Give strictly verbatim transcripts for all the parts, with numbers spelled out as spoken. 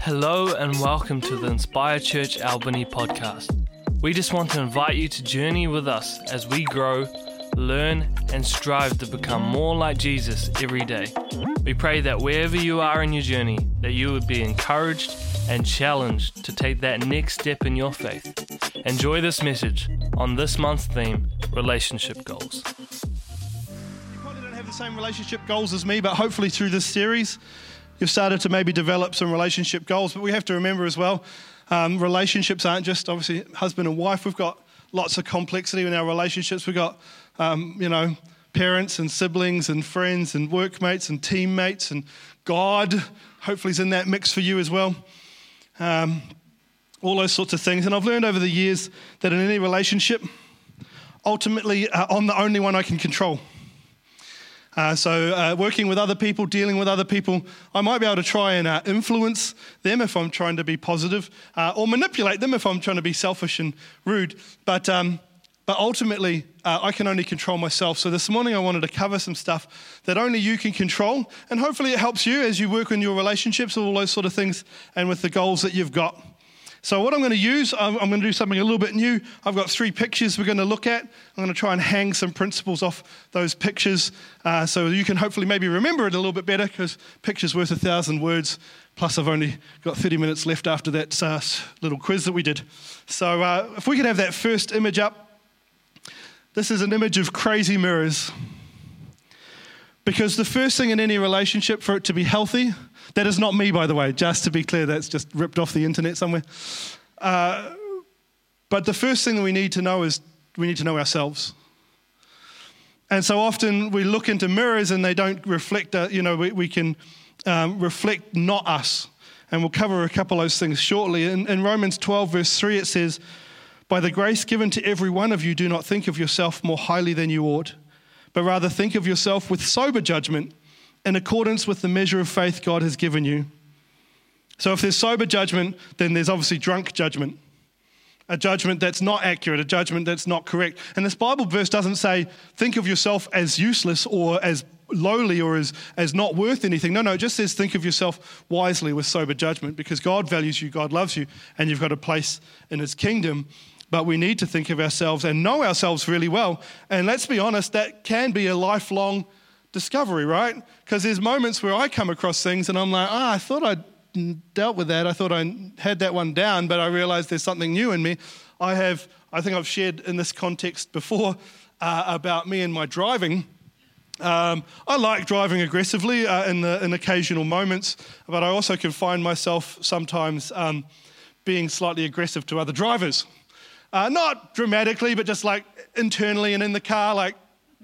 Hello and welcome to the Inspire Church Albany podcast. We just want to invite you to journey with us as we grow, learn, and strive to become more like Jesus every day. We pray that wherever you are in your journey, that you would be encouraged and challenged to take that next step in your faith. Enjoy this message on this month's theme, Relationship Goals. You probably don't have the same relationship goals as me, but hopefully through this series, you've started to maybe develop some relationship goals. But we have to remember as well, um, relationships aren't just obviously husband and wife. We've got lots of complexity in our relationships. We've got, um, you know, parents and siblings and friends and workmates and teammates, and God hopefully is in that mix for you as well. Um, all those sorts of things. And I've learned over the years that in any relationship, ultimately uh, I'm the only one I can control. Uh, so uh, working with other people, dealing with other people, I might be able to try and uh, influence them if I'm trying to be positive, uh, or manipulate them if I'm trying to be selfish and rude. But um, but ultimately, uh, I can only control myself. So this morning I wanted to cover some stuff that only you can control, and hopefully it helps you as you work on your relationships, all those sort of things, and with the goals that you've got. So what I'm going to use, I'm, I'm going to do something a little bit new. I've got three pictures we're going to look at. I'm going to try and hang some principles off those pictures uh, so you can hopefully maybe remember it a little bit better, because picture's worth a thousand words. Plus I've only got thirty minutes left after that uh, little quiz that we did. So uh, if we could have that first image up. This is an image of crazy mirrors. Because the first thing in any relationship, for it to be healthy, that is not me, by the way, just to be clear, that's just ripped off the internet somewhere. Uh, but the first thing that we need to know is we need to know ourselves. And so often we look into mirrors and they don't reflect, uh, you know, we, we can um, reflect not us. And we'll cover a couple of those things shortly. In, in Romans twelve, verse three, it says, "By the grace given to every one of you, do not think of yourself more highly than you ought, but rather think of yourself with sober judgment, in accordance with the measure of faith God has given you." So if there's sober judgment, then there's obviously drunk judgment. A judgment that's not accurate, a judgment that's not correct. And this Bible verse doesn't say, think of yourself as useless or as lowly or as, as not worth anything. No, no, it just says think of yourself wisely with sober judgment, because God values you, God loves you, and you've got a place in his kingdom. But we need to think of ourselves and know ourselves really well. And let's be honest, that can be a lifelong discovery, right? Because there's moments where I come across things and I'm like, ah, oh, I thought I'd dealt with that. I thought I had that one down, but I realized there's something new in me. I have, I think I've shared in this context before uh, about me and my driving. Um, I like driving aggressively uh, in the in occasional moments, but I also can find myself sometimes um, being slightly aggressive to other drivers. Uh, not dramatically, but just like internally and in the car, like.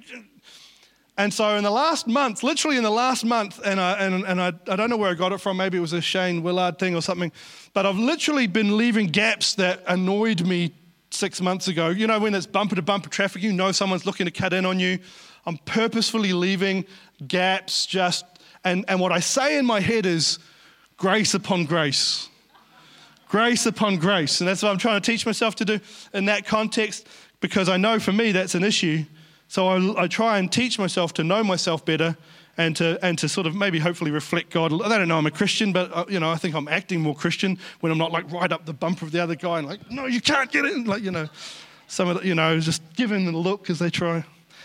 And so in the last month, literally in the last month, and I, and, and I, I don't know where I got it from, maybe it was a Shane Willard thing or something, but I've literally been leaving gaps that annoyed me six months ago. You know, when it's bumper-to-bumper traffic, you know someone's looking to cut in on you. I'm purposefully leaving gaps just, and, and what I say in my head is grace upon grace. Grace upon grace. And that's what I'm trying to teach myself to do in that context, because I know for me that's an issue. So I, I try and teach myself to know myself better and to and to sort of maybe hopefully reflect God. I don't know I'm a Christian, but uh, you know I think I'm acting more Christian when I'm not like right up the bumper of the other guy and like, no, you can't get in. Like, you know, some of the, you know, just giving them a look as they try.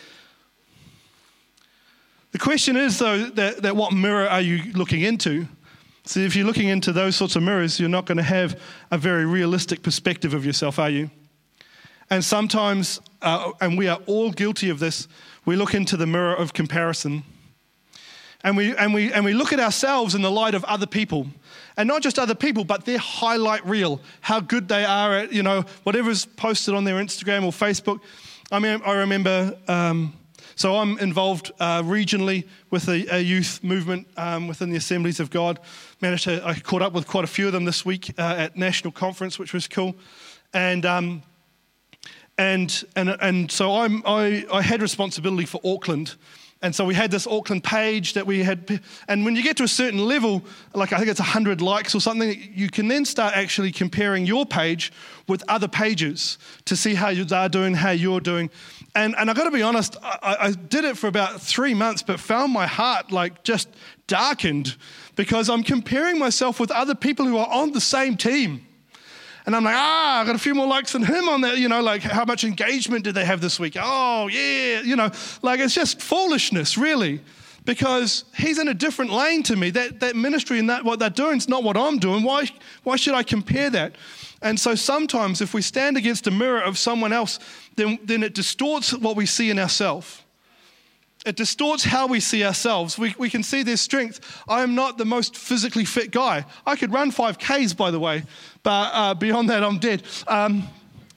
The question is though that, that what mirror are you looking into? See, if you're looking into those sorts of mirrors, you're not going to have a very realistic perspective of yourself, are you? And sometimes, uh, and we are all guilty of this, we look into the mirror of comparison. And we and we and we look at ourselves in the light of other people. And not just other people, but their highlight reel, how good they are at, you know, whatever's posted on their Instagram or Facebook. I mean, I remember, um, so I'm involved uh, regionally with a, a youth movement um, within the Assemblies of God. Managed to, I caught up with quite a few of them this week uh, at National Conference, which was cool. And um And and and so I'm, I I had responsibility for Auckland, and so we had this Auckland page that we had. And when you get to a certain level, like I think it's one hundred likes or something, you can then start actually comparing your page with other pages to see how you are doing, how you're doing. And and I got to be honest, I, I did it for about three months, but found my heart like just darkened because I'm comparing myself with other people who are on the same team. And I'm like, ah, I got a few more likes than him on that, you know, like how much engagement did they have this week? Oh, yeah, you know, like it's just foolishness, really, because he's in a different lane to me. That that ministry and that what they're doing is not what I'm doing. Why, why should I compare that? And so sometimes if we stand against a mirror of someone else, then, then it distorts what we see in ourselves. It distorts how we see ourselves. We, we can see their strength. I am not the most physically fit guy. I could run five Ks, by the way, but uh, beyond that, I'm dead. Um,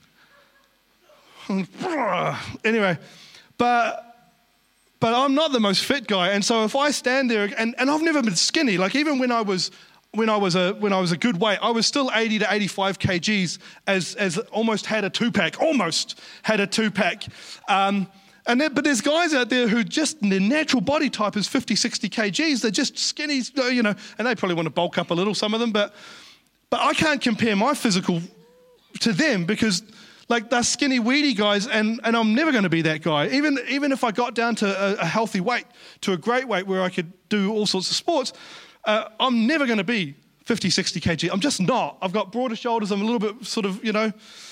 anyway, but but I'm not the most fit guy. And so if I stand there, and, and I've never been skinny, like even when I was when I was a when I was a good weight, I was still eighty to eighty-five kilograms as as almost had a two pack, almost had a two pack. Um, And then, but there's guys out there who just, their natural body type is fifty, sixty kilograms. They're just skinny, you know, and they probably want to bulk up a little, some of them. But but I can't compare my physical to them because, like, they're skinny, weedy guys, and, and I'm never going to be that guy. Even even if I got down to a, a healthy weight, to a great weight where I could do all sorts of sports, uh, I'm never going to be fifty, sixty kilograms. I'm just not. I've got broader shoulders. I'm a little bit sort of, you know,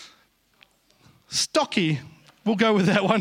stocky. We'll go with that one.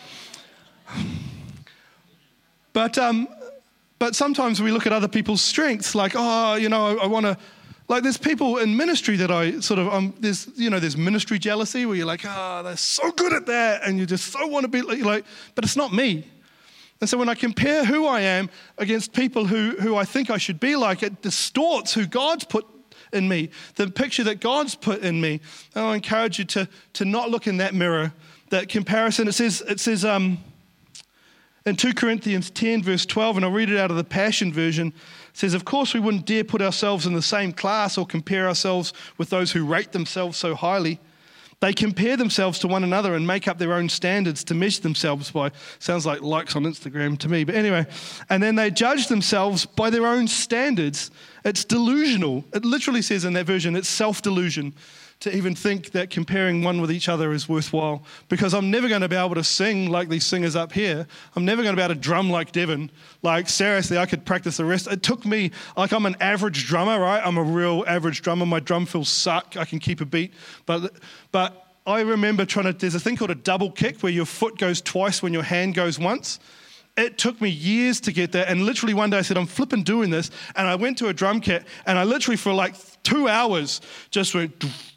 But um, but sometimes we look at other people's strengths, like, oh, you know, I, I want to, like, there's people in ministry that I sort of, um, there's, you know, there's ministry jealousy where you're like, oh, they're so good at that, and you just so want to be like, like, but it's not me. And so when I compare who I am against people who, who I think I should be like, it distorts who God's put in me, the picture that God's put in me. And I encourage you to to not look in that mirror, that comparison. It says, it says, um, in two Corinthians ten, verse twelve, and I'll read it out of the Passion Version, it says, of course we wouldn't dare put ourselves in the same class or compare ourselves with those who rate themselves so highly. They compare themselves to one another and make up their own standards to measure themselves by. Sounds like likes on Instagram to me, but anyway. And then they judge themselves by their own standards. It's delusional. It literally says in that version, it's self-delusion to even think that comparing one with each other is worthwhile, because I'm never going to be able to sing like these singers up here. I'm never going to be able to drum like Devin. Like, seriously, I could practice the rest. It took me, like, I'm an average drummer, right? I'm a real average drummer. My drum fills suck. I can keep a beat. But but I remember trying to, there's a thing called a double kick where your foot goes twice when your hand goes once. It took me years to get that, and literally one day I said, I'm flipping doing this, and I went to a drum kit, and I literally for like two hours just went,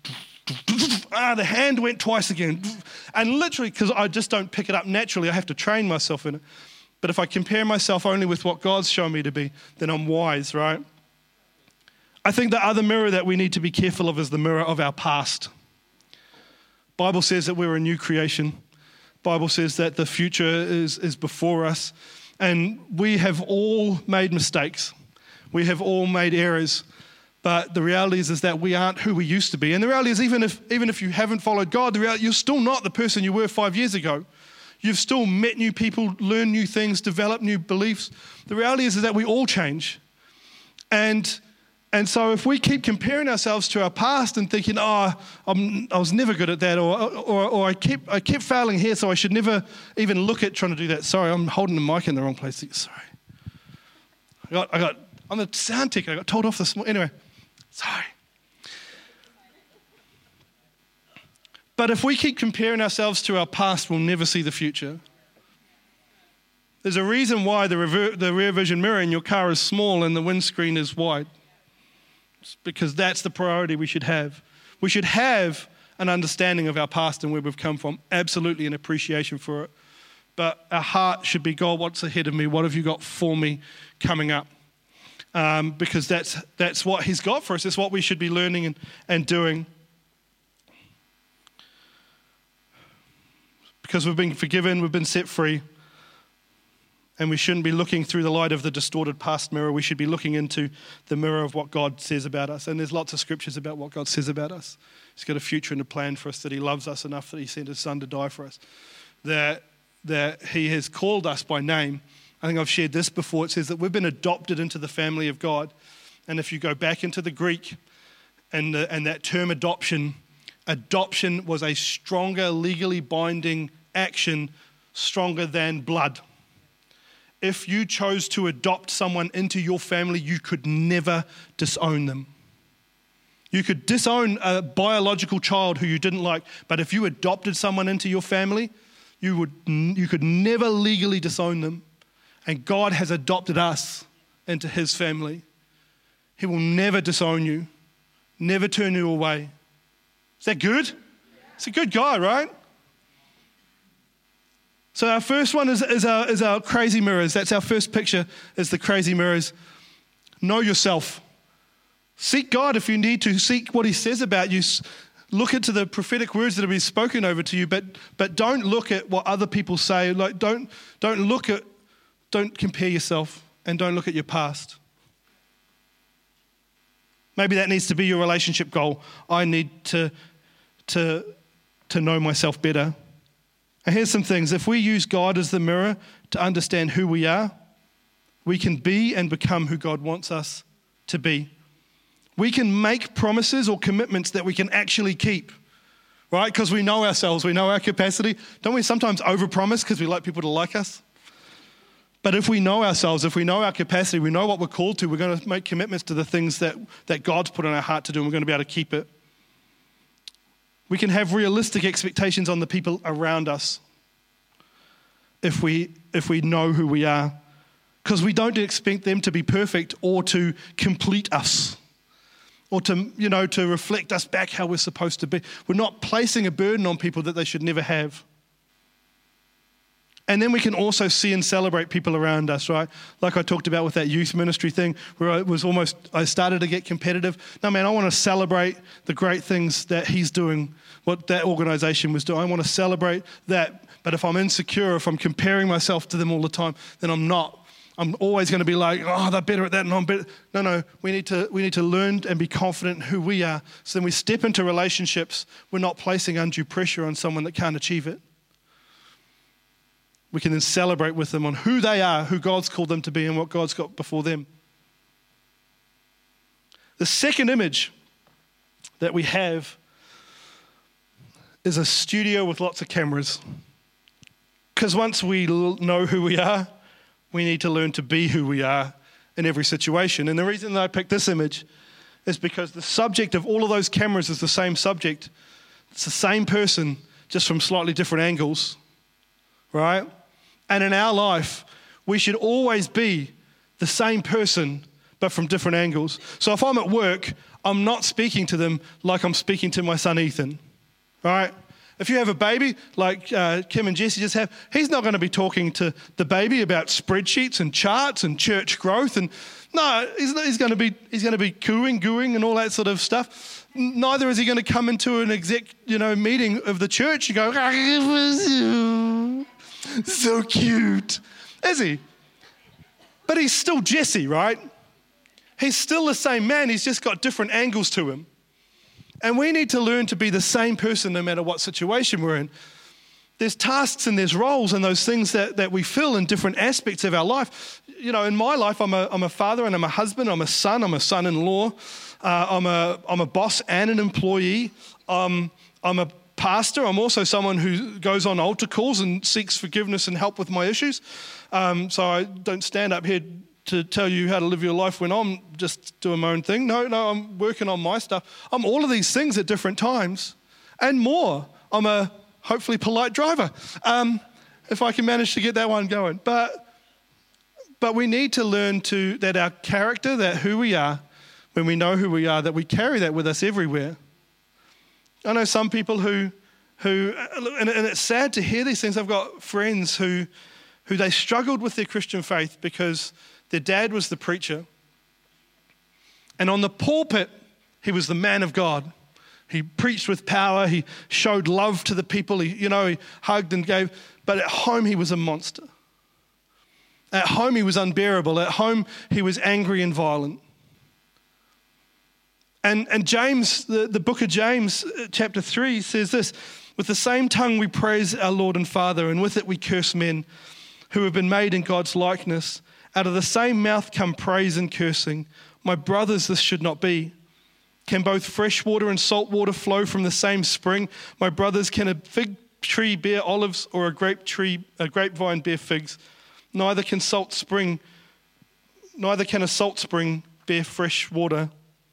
ah, the hand went twice again, and literally, because I just don't pick it up naturally, I have to train myself in it. But if I compare myself only with what God's shown me to be, then I'm wise, right? I think the other mirror that we need to be careful of is the mirror of our past. Bible says that we're a new creation. Bible says that the future is, is before us, and we have all made mistakes. We have all made errors, but the reality is, is that we aren't who we used to be. And the reality is, even if even if you haven't followed God, the reality, you're still not the person you were five years ago. You've still met new people, learned new things, developed new beliefs. The reality is, is that we all change. And And so if we keep comparing ourselves to our past and thinking, oh, I'm, I was never good at that, or, or, or I kept I kept failing here, so I should never even look at trying to do that. Sorry, I'm holding the mic in the wrong place. Sorry. I got, I got, I'm the sound tech. I got told off this morning. Anyway, sorry. But if we keep comparing ourselves to our past, we'll never see the future. There's a reason why the, rever- the rear vision mirror in your car is small and the windscreen is wide. Because that's the priority we should have. We should have an understanding of our past and where we've come from, absolutely an appreciation for it. But our heart should be, God, what's ahead of me? What have you got for me coming up? Um, because that's that's what he's got for us. It's what we should be learning and, and doing. Because we've been forgiven, we've been set free. And we shouldn't be looking through the light of the distorted past mirror. We should be looking into the mirror of what God says about us. And there's lots of scriptures about what God says about us. He's got a future and a plan for us, that he loves us enough that he sent his son to die for us. That, that he has called us by name. I think I've shared this before. It says that we've been adopted into the family of God. And if you go back into the Greek and, the, and that term adoption, adoption was a stronger, legally binding action stronger than blood. If you chose to adopt someone into your family, you could never disown them. You could disown a biological child who you didn't like, but if you adopted someone into your family, you would you could never legally disown them. And God has adopted us into his family. He will never disown you, never turn you away. Is that good? It's a good guy, right? So our first one is, is, our, is our crazy mirrors. That's our first picture, is the crazy mirrors. Know yourself. Seek God if you need to. Seek what he says about you. Look into the prophetic words that have been spoken over to you, but but don't look at what other people say. Like don't don't look at, don't compare yourself, and don't look at your past. Maybe that needs to be your relationship goal. I need to to to know myself better. And here's some things. If we use God as the mirror to understand who we are, we can be and become who God wants us to be. We can make promises or commitments that we can actually keep, right? Because we know ourselves, we know our capacity. Don't we sometimes overpromise because we like people to like us? But if we know ourselves, if we know our capacity, we know what we're called to, we're going to make commitments to the things that, that God's put on our heart to do, and we're going to be able to keep it. We can have realistic expectations on the people around us if we if we know who we are, because we don't expect them to be perfect or to complete us or to, you know, to reflect us back how we're supposed to be. We're not placing a burden on people that they should never have. And then we can also see and celebrate people around us, right? Like I talked about with that youth ministry thing where I was almost, I started to get competitive. No, man, I want to celebrate the great things that he's doing, what that organization was doing. I want to celebrate that. But if I'm insecure, if I'm comparing myself to them all the time, then I'm not. I'm always going to be like, oh, they're better at that and I'm better. No, no, we need to we need to learn and be confident in who we are. So then we step into relationships, we're not placing undue pressure on someone that can't achieve it. We can then celebrate with them on who they are, who God's called them to be, and what God's got before them. The second image that we have is a studio with lots of cameras. Because once we know who we are, we need to learn to be who we are in every situation. And the reason that I picked this image is because the subject of all of those cameras is the same subject. It's the same person, just from slightly different angles, right? And in our life, we should always be the same person, but from different angles. So if I'm at work, I'm not speaking to them like I'm speaking to my son Ethan, right? If you have a baby, like uh, Kim and Jesse just have, he's not going to be talking to the baby about spreadsheets and charts and church growth. And no, he's, he's going to be he's going to be cooing, gooing, and all that sort of stuff. Neither is he going to come into an exec, you know, meeting of the church and go, so cute, is he? But he's still Jesse, right? He's still the same man. He's just got different angles to him. And we need to learn to be the same person no matter what situation we're in. There's tasks and there's roles and those things that, that we fill in different aspects of our life. You know, in my life, I'm a, I'm a father and I'm a husband, I'm a son, I'm a son-in-law, uh, I'm, a, I'm a boss and an employee, um, I'm a pastor, I'm also someone who goes on altar calls and seeks forgiveness and help with my issues. Um, so I don't stand up here to tell you how to live your life when I'm just doing my own thing. No, no, I'm working on my stuff. I'm all of these things at different times and more. I'm a hopefully polite driver, um, if I can manage to get that one going. But but we need to learn to that our character, that who we are, when we know who we are, that we carry that with us everywhere. I know some people who, who and, and it's sad to hear these things. I've got friends who, who they struggled with their Christian faith because their dad was the preacher. And on the pulpit, he was the man of God. He preached with power. He showed love to the people. He, you know, he hugged and gave. But at home, he was a monster. At home, he was unbearable. At home, he was angry and violent. And, and James, the, the book of James, chapter three, says this: with the same tongue we praise our Lord and Father, and with it we curse men who have been made in God's likeness. Out of the same mouth come praise and cursing. My brothers, this should not be. Can both fresh water and salt water flow from the same spring? My brothers, can a fig tree bear olives or a grape tree, a grapevine bear figs. Neither can salt spring, neither can a salt spring bear fresh water.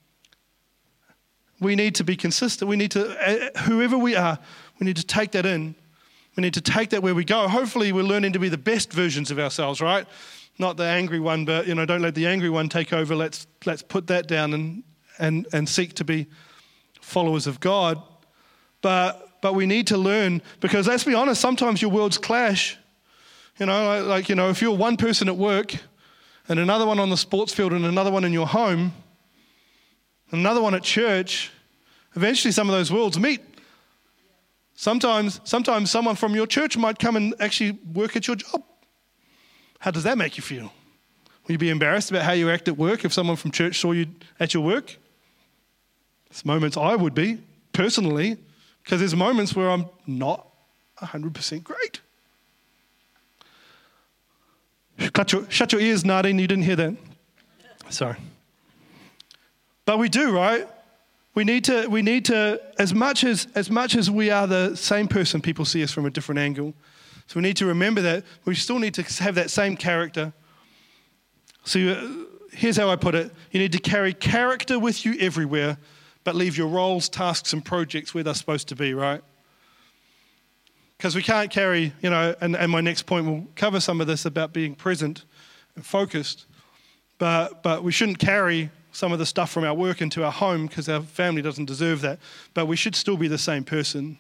We need to be consistent. We need to, whoever we are, we need to take that in. We need to take that where we go. Hopefully we're learning to be the best versions of ourselves, right? Not the angry one, but you know, don't let the angry one take over. Let's let's put that down and and and seek to be followers of God. But but we need to learn, because let's be honest, sometimes your worlds clash. You know, like, like you know, if you're one person at work and another one on the sports field and another one in your home, and another one at church, eventually some of those worlds meet. Sometimes, sometimes someone from your church might come and actually work at your job. How does that make you feel? Will you be embarrassed about how you act at work if someone from church saw you at your work? There's moments I would be, personally, because there's moments where I'm not one hundred percent great. Shut your, shut your ears, Nadine, you didn't hear that. Sorry. But we do, right? We need to, we need to, as much as as much as we are the same person, people see us from a different angle. So we need to remember that we still need to have that same character. So uh, here's how I put it. You need to carry character with you everywhere, but leave your roles, tasks, and projects where they're supposed to be, right? Because we can't carry, you know, and, and my next point will cover some of this about being present and focused, but but we shouldn't carry some of the stuff from our work into our home because our family doesn't deserve that. But we should still be the same person.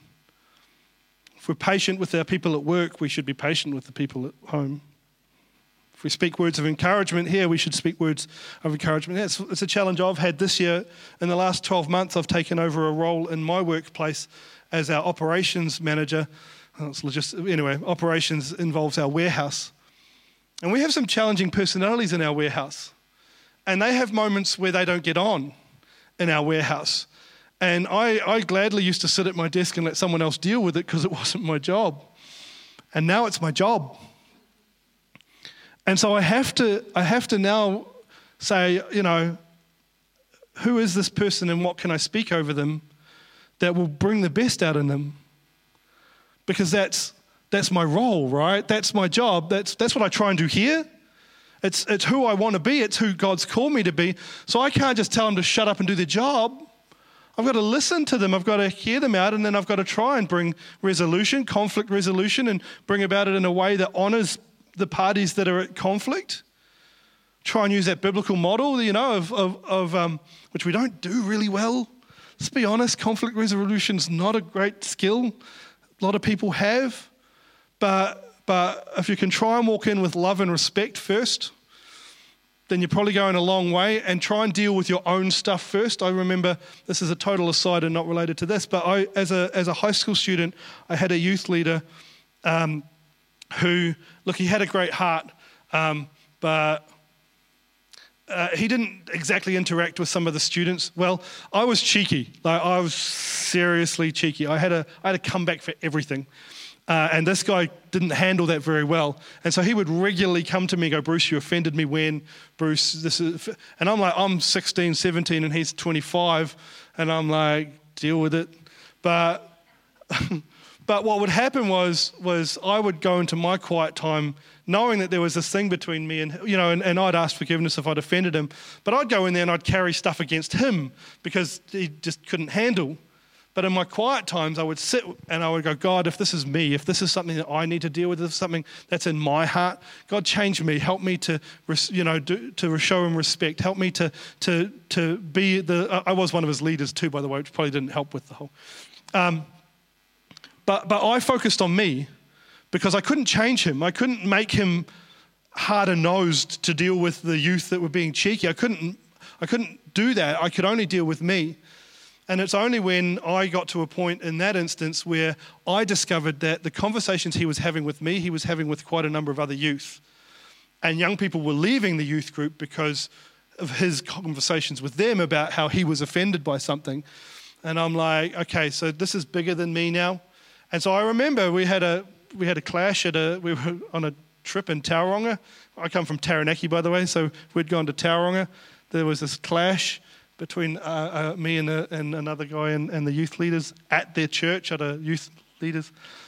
If we're patient with our people at work, we should be patient with the people at home. If we speak words of encouragement here, we should speak words of encouragement. That's, it's a challenge I've had this year. In the last twelve months, I've taken over a role in my workplace as our operations manager. Oh, it's just, anyway, operations involves our warehouse. And we have some challenging personalities in our warehouse. And they have moments where they don't get on in our warehouse. And I, I gladly used to sit at my desk and let someone else deal with it because it wasn't my job. And now it's my job. And so I have to I have to now say, you know, who is this person and what can I speak over them that will bring the best out in them? Because that's that's my role, right? That's my job. That's that's what I try and do here. It's it's who I want to be. It's who God's called me to be. So I can't just tell them to shut up and do their job. I've got to listen to them. I've got to hear them out, and then I've got to try and bring resolution, conflict resolution, and bring about it in a way that honors the parties that are at conflict. Try and use that biblical model, you know, of, of, of um, which we don't do really well. Let's be honest, conflict resolution is not a great skill. A lot of people have, but but if you can try and walk in with love and respect first, then you're probably going a long way, and try and deal with your own stuff first. I remember, this is a total aside and not related to this, but I, as a as a high school student, I had a youth leader um, who, look, he had a great heart, um, but uh, he didn't exactly interact with some of the students. Well, I was cheeky. Like, I was seriously cheeky. I had a I had a comeback for everything. Uh, and this guy didn't handle that very well. And so he would regularly come to me and go, Bruce, you offended me when, Bruce, this is... And I'm like, I'm sixteen, seventeen, and he's twenty-five. And I'm like, deal with it. But but what would happen was was I would go into my quiet time knowing that there was this thing between me and, you know, and, and I'd ask forgiveness if I'd offended him. But I'd go in there and I'd carry stuff against him because he just couldn't handle. But in my quiet times, I would sit and I would go, God, if this is me, if this is something that I need to deal with, if this is something that's in my heart, God, change me. Help me to, you know, do, to show him respect. Help me to to to be the. I was one of his leaders too, by the way, which probably didn't help with the whole. Um, but but I focused on me because I couldn't change him. I couldn't make him harder nosed to deal with the youth that were being cheeky. I couldn't I couldn't do that. I could only deal with me. And it's only when I got to a point in that instance where I discovered that the conversations he was having with me, he was having with quite a number of other youth. And young people were leaving the youth group because of his conversations with them about how he was offended by something. And I'm like, okay, so this is bigger than me now. And so I remember we had a we had a clash at a we were on a trip in Tauranga. I come from Taranaki, by the way, so we'd gone to Tauranga. There was this clash between uh, uh, me and, a, and another guy and, and the youth leaders at their church, at a youth leaders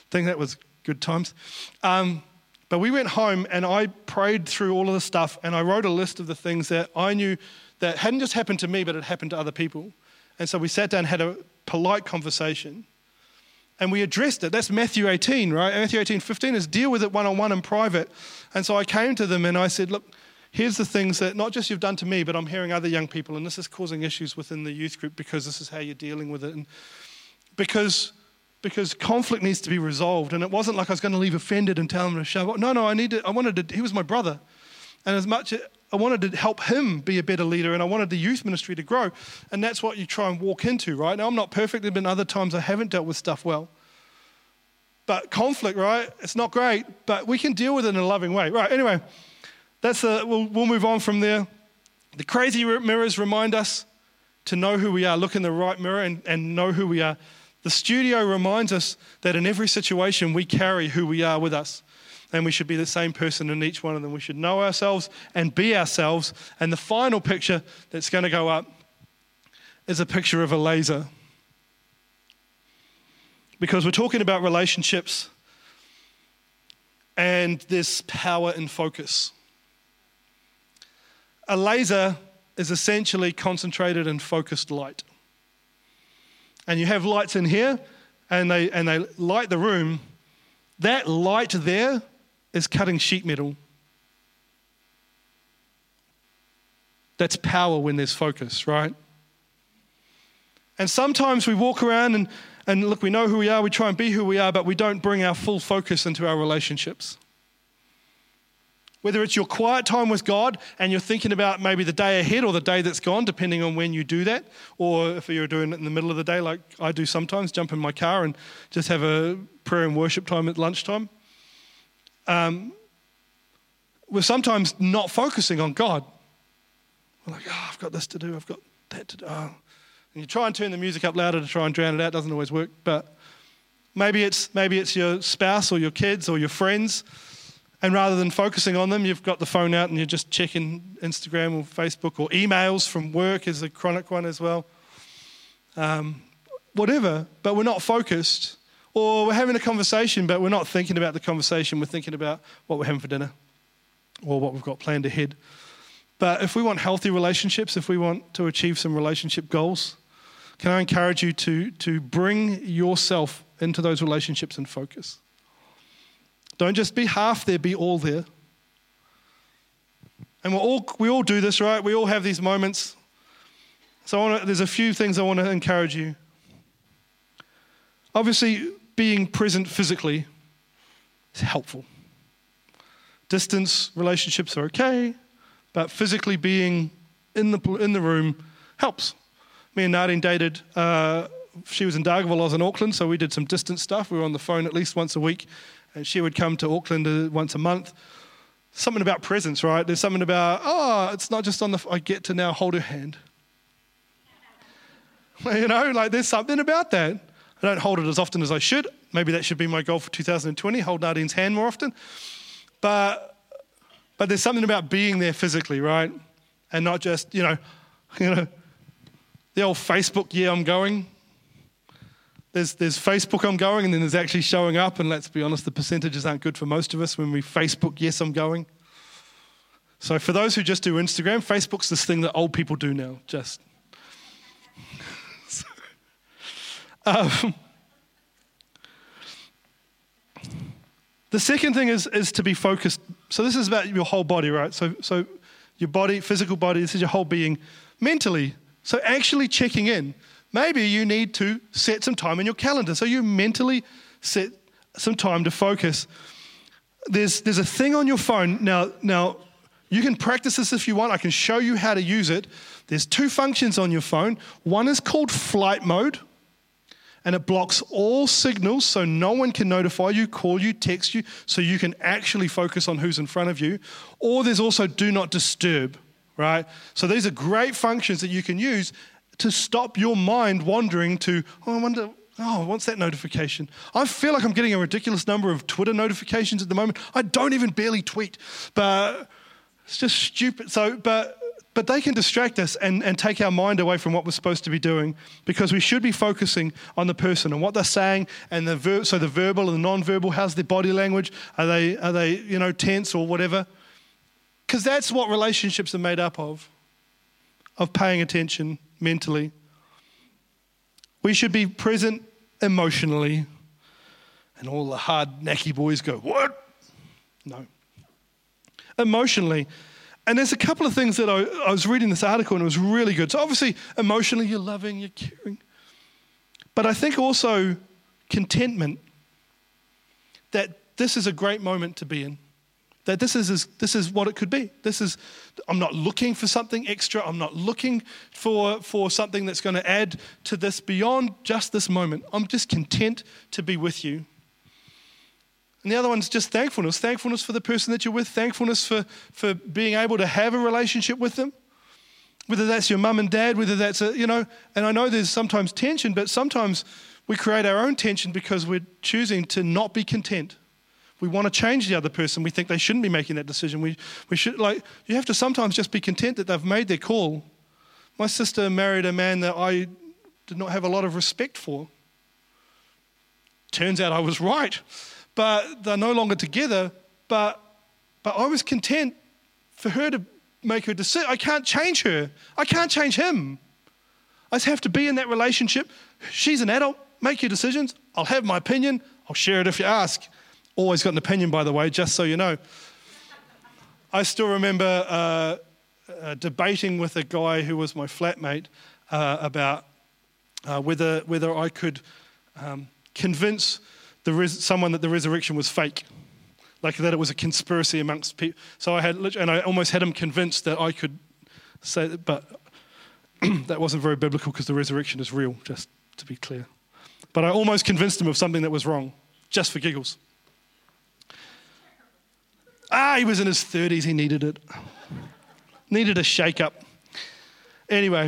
I think that was good times. Um, but we went home and I prayed through all of the stuff and I wrote a list of the things that I knew that hadn't just happened to me, but had happened to other people. And so we sat down and had a polite conversation and we addressed it. That's Matthew eighteen, right? Matthew eighteen fifteen is deal with it one-on-one in private. And so I came to them and I said, look, here's the things that not just you've done to me, but I'm hearing other young people, and this is causing issues within the youth group because this is how you're dealing with it. And because, because conflict needs to be resolved. And it wasn't like I was going to leave offended and tell him to shove up. No, no, I needed, I wanted to, he was my brother. And as much, I wanted to help him be a better leader, and I wanted the youth ministry to grow. And that's what you try and walk into, right? Now, I'm not perfect. There have been other times I haven't dealt with stuff well. But conflict, right? It's not great, but we can deal with it in a loving way. Right, anyway, that's a, we'll, we'll move on from there. The crazy mirrors remind us to know who we are. Look in the right mirror and, and know who we are. The studio reminds us that in every situation we carry who we are with us. And we should be the same person in each one of them. We should know ourselves and be ourselves. And the final picture that's going to go up is a picture of a laser. Because we're talking about relationships and there's power in focus. A laser is essentially concentrated and focused light. And you have lights in here and they and they light the room. That light there is cutting sheet metal. That's power when there's focus, right? And sometimes we walk around and, and look, we know who we are, we try and be who we are, but we don't bring our full focus into our relationships. Whether it's your quiet time with God and you're thinking about maybe the day ahead or the day that's gone, depending on when you do that, or if you're doing it in the middle of the day like I do sometimes, jump in my car and just have a prayer and worship time at lunchtime. Um, we're sometimes not focusing on God. We're like, oh, I've got this to do, I've got that to do. Oh. And you try and turn the music up louder to try and drown it out. It doesn't always work, but maybe it's maybe it's your spouse or your kids or your friends. And rather than focusing on them, you've got the phone out and you're just checking Instagram or Facebook, or emails from work is a chronic one as well. Um, whatever, but we're not focused. Or we're having a conversation, but we're not thinking about the conversation. We're thinking about what we're having for dinner or what we've got planned ahead. But if we want healthy relationships, if we want to achieve some relationship goals, can I encourage you to, to bring yourself into those relationships and focus? Don't just be half there, be all there. And we all we all do this, right? We all have these moments. So I wanna, there's a few things I want to encourage you. Obviously, being present physically is helpful. Distance relationships are okay, but physically being in the in the room helps. Me and Nadine dated. Uh, she was in Dargaville, I was in Auckland, so we did some distance stuff. We were on the phone at least once a week. And she would come to Auckland uh, once a month. Something about presence, right? There's something about, oh, it's not just on the, I get to now hold her hand. You know, like there's something about that. I don't hold it as often as I should. Maybe that should be my goal for two thousand twenty, hold Nadine's hand more often. But but there's something about being there physically, right? And not just, you know, you know, the old Facebook, yeah, I'm going. There's there's Facebook, I'm going, and then there's actually showing up. And let's be honest, the percentages aren't good for most of us when we Facebook, yes, I'm going. So for those who just do Instagram, Facebook's this thing that old people do now. Just. so, um, the second thing is is to be focused. So this is about your whole body, right? So so your body, physical body, this is your whole being. Mentally, so actually checking in. Maybe you need to set some time in your calendar. So you mentally set some time to focus. There's there's a thing on your phone. Now, now you can practice this if you want. I can show you how to use it. There's two functions on your phone. One is called flight mode, and it blocks all signals so no one can notify you, call you, text you, so you can actually focus on who's in front of you. Or there's also do not disturb, right? So these are great functions that you can use to stop your mind wandering to, oh, I wonder, oh, what's that notification? I feel like I'm getting a ridiculous number of Twitter notifications at the moment. I don't even barely tweet, but it's just stupid. So, but But they can distract us and, and take our mind away from what we're supposed to be doing, because we should be focusing on the person and what they're saying, and the ver- so the verbal and the non-verbal. How's their body language? Are they are they you know tense or whatever? Because that's what relationships are made up of, of paying attention mentally. We should be present emotionally, and all the hard knacky boys go, "What?" No, emotionally. And there's a couple of things that I, I was reading this article and it was really good. So obviously, emotionally, you're loving, you're caring. But I think also contentment, that this is a great moment to be in. That this is this is what it could be. This is, I'm not looking for something extra. I'm not looking for, for something that's going to add to this beyond just this moment. I'm just content to be with you. And the other one's just thankfulness. Thankfulness for the person that you're with. Thankfulness for, for being able to have a relationship with them. Whether that's your mum and dad, whether that's, a, you know, and I know there's sometimes tension, but sometimes we create our own tension because we're choosing to not be content. We want to change the other person. We think they shouldn't be making that decision. We, we should, like, you have to sometimes just be content that they've made their call. My sister married a man that I did not have a lot of respect for. Turns out I was right. But they're no longer together, but but I was content for her to make her decision. I can't change her. I can't change him. I just have to be in that relationship. She's an adult. Make your decisions. I'll have my opinion. I'll share it if you ask. Always got an opinion, by the way, just so you know. I still remember uh, uh, debating with a guy who was my flatmate uh, about uh, whether whether I could um, convince The res- someone that the resurrection was fake, like that it was a conspiracy amongst people. So I had, and I almost had him convinced that I could say that, but that wasn't very biblical because the resurrection is real, just to be clear. But I almost convinced him of something that was wrong, just for giggles. Ah, he was in his thirties, he needed it. Needed a shake-up. Anyway,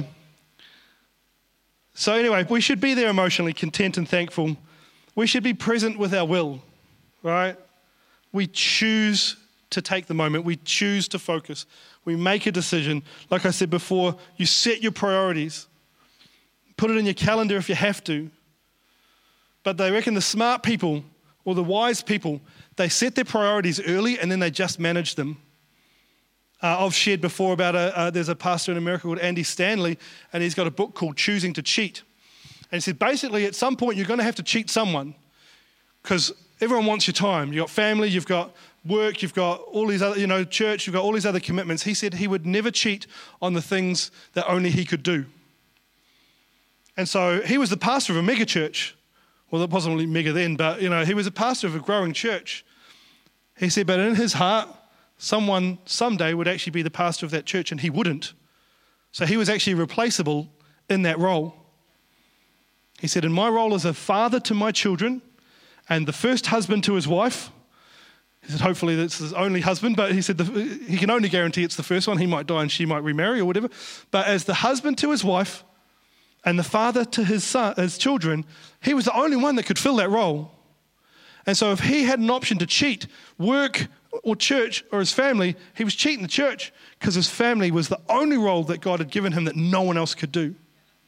so anyway, we should be there emotionally, content and thankful. We should be present with our will, right? We choose to take the moment. We choose to focus. We make a decision. Like I said before, you set your priorities. Put it in your calendar if you have to. But they reckon the smart people or the wise people, they set their priorities early and then they just manage them. Uh, I've shared before about a, uh, there's a pastor in America called Andy Stanley, and he's got a book called Choosing to Cheat. And he said, basically, at some point, you're going to have to cheat someone because everyone wants your time. You've got family, you've got work, you've got all these other, you know, church, you've got all these other commitments. He said he would never cheat on the things that only he could do. And so he was the pastor of a mega church. Well, it wasn't really mega then, but, you know, he was a pastor of a growing church. He said, but in his heart, someone someday would actually be the pastor of that church, and he wouldn't. So he was actually replaceable in that role. He said, in my role as a father to my children and the first husband to his wife, he said, hopefully that's his only husband, but he said the, he can only guarantee it's the first one. He might die and she might remarry or whatever. But as the husband to his wife and the father to his son, his children, he was the only one that could fill that role. And so if he had an option to cheat work or church or his family, he was cheating the church because his family was the only role that God had given him that no one else could do.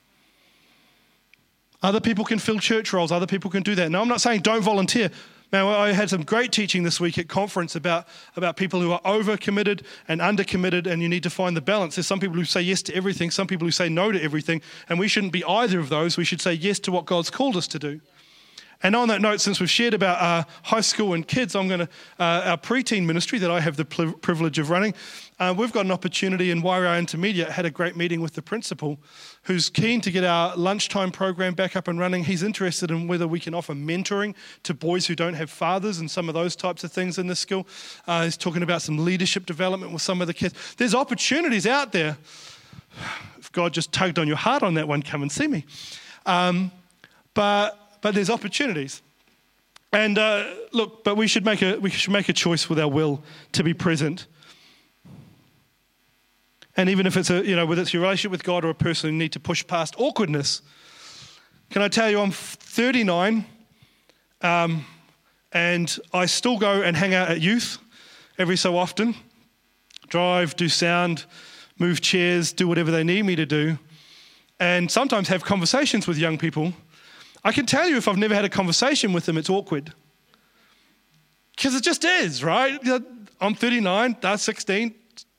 Other people can fill church roles. Other people can do that. Now, I'm not saying don't volunteer. Man, I had some great teaching this week at conference about, about people who are over-committed and under-committed, and you need to find the balance. There's some people who say yes to everything, some people who say no to everything, and we shouldn't be either of those. We should say yes to what God's called us to do. And on that note, since we've shared about our high school and kids, I'm going to, uh, our preteen ministry that I have the pl- privilege of running, uh, we've got an opportunity in Wairau Intermediate. Had a great meeting with the principal who's keen to get our lunchtime program back up and running. He's interested in whether we can offer mentoring to boys who don't have fathers and some of those types of things in the school. Uh, he's talking about some leadership development with some of the kids. There's opportunities out there. If God just tugged on your heart on that one, come and see me. Um, but... But there's opportunities. And uh, look, but we should make a we should make a choice with our will to be present. And even if it's a, you know, whether it's your relationship with God or a person, you need to push past awkwardness. Can I tell you, I'm thirty-nine, um, and I still go and hang out at youth every so often. Drive, do sound, move chairs, do whatever they need me to do, and sometimes have conversations with young people, I can tell you if I've never had a conversation with them, it's awkward. Because it just is, right? I'm thirty-nine, they're sixteen.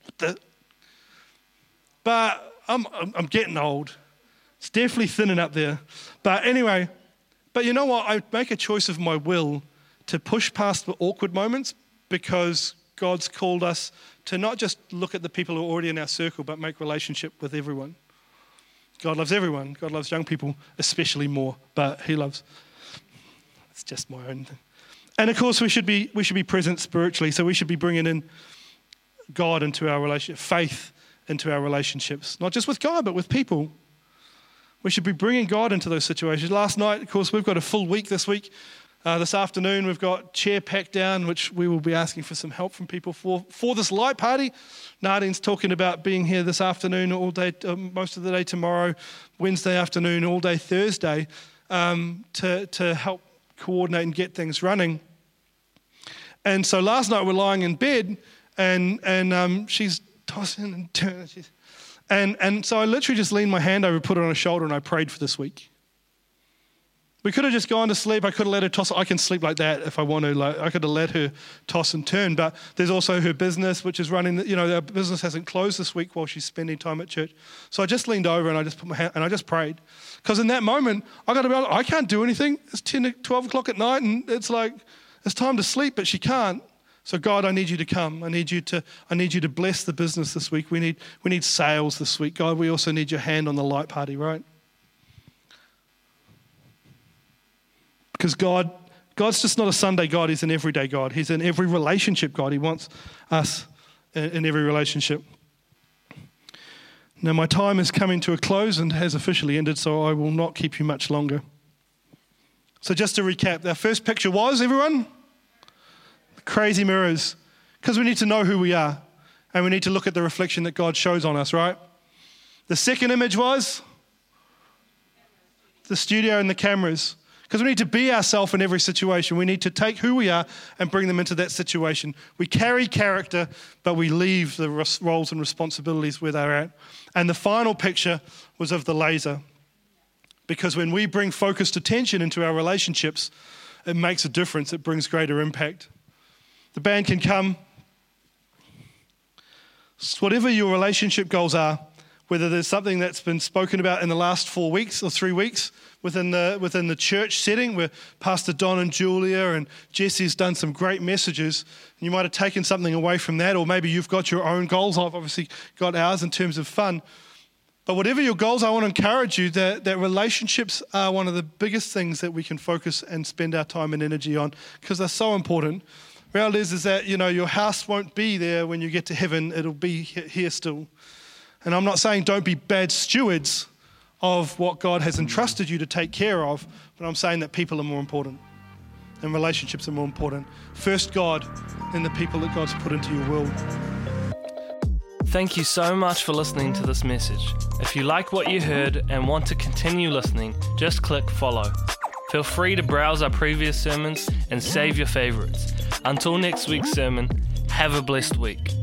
But I'm, I'm getting old. It's definitely thinning up there. But anyway, but you know what? I make a choice of my will to push past the awkward moments because God's called us to not just look at the people who are already in our circle, but make relationship with everyone. God loves everyone. God loves young people especially more, but he loves, it's just my own thing. And of course, we should be we should be present spiritually, so we should be bringing in God into our relationship, faith into our relationships, not just with God, but with people. We should be bringing God into those situations. Last night, of course, we've got a full week this week. Uh, this afternoon, we've got chair packed down, which we will be asking for some help from people for, for this light party. Nadine's talking about being here this afternoon, all day, uh, most of the day tomorrow, Wednesday afternoon, all day Thursday, um, to, to help coordinate and get things running. And so last night, we're lying in bed, and and um, she's tossing and turning. She's, and, and so I literally just leaned my hand over, put it on her shoulder, and I prayed for this week. We could have just gone to sleep. I could have let her toss. I can sleep like that if I want to. Like I could have let her toss and turn. But there's also her business, which is running. You know, our business hasn't closed this week while she's spending time at church. So I just leaned over and I just put my hand and I just prayed. Because in that moment, I got to be honest, I can't do anything. It's ten, twelve o'clock at night, and it's like it's time to sleep, but she can't. So God, I need you to come. I need you to. I need you to bless the business this week. We need. We need sales this week, God. We also need your hand on the light party, right? Because God, God's just not a Sunday God, he's an everyday God. He's an every relationship God. He wants us in, in every relationship. Now my time is coming to a close and has officially ended, so I will not keep you much longer. So just to recap, our first picture was, everyone? Crazy mirrors. Because we need to know who we are, and we need to look at the reflection that God shows on us, right? The second image was the studio and the cameras. Because we need to be ourselves in every situation. We need to take who we are and bring them into that situation. We carry character, but we leave the roles and responsibilities where they're at. And the final picture was of the laser. Because when we bring focused attention into our relationships, it makes a difference. It brings greater impact. The band can come. So whatever your relationship goals are, whether there's something that's been spoken about in the last four weeks or three weeks within the within the church setting where Pastor Don and Julia and Jesse's done some great messages, and you might have taken something away from that, or maybe you've got your own goals. I've obviously got ours in terms of fun. But whatever your goals, I want to encourage you that, that relationships are one of the biggest things that we can focus and spend our time and energy on because they're so important. Reality is, is that, you know, your house won't be there when you get to heaven. It'll be here still. And I'm not saying don't be bad stewards of what God has entrusted you to take care of, but I'm saying that people are more important and relationships are more important. First God, then the people that God's put into your world. Thank you so much for listening to this message. If you like what you heard and want to continue listening, just click follow. Feel free to browse our previous sermons and save your favorites. Until next week's sermon, have a blessed week.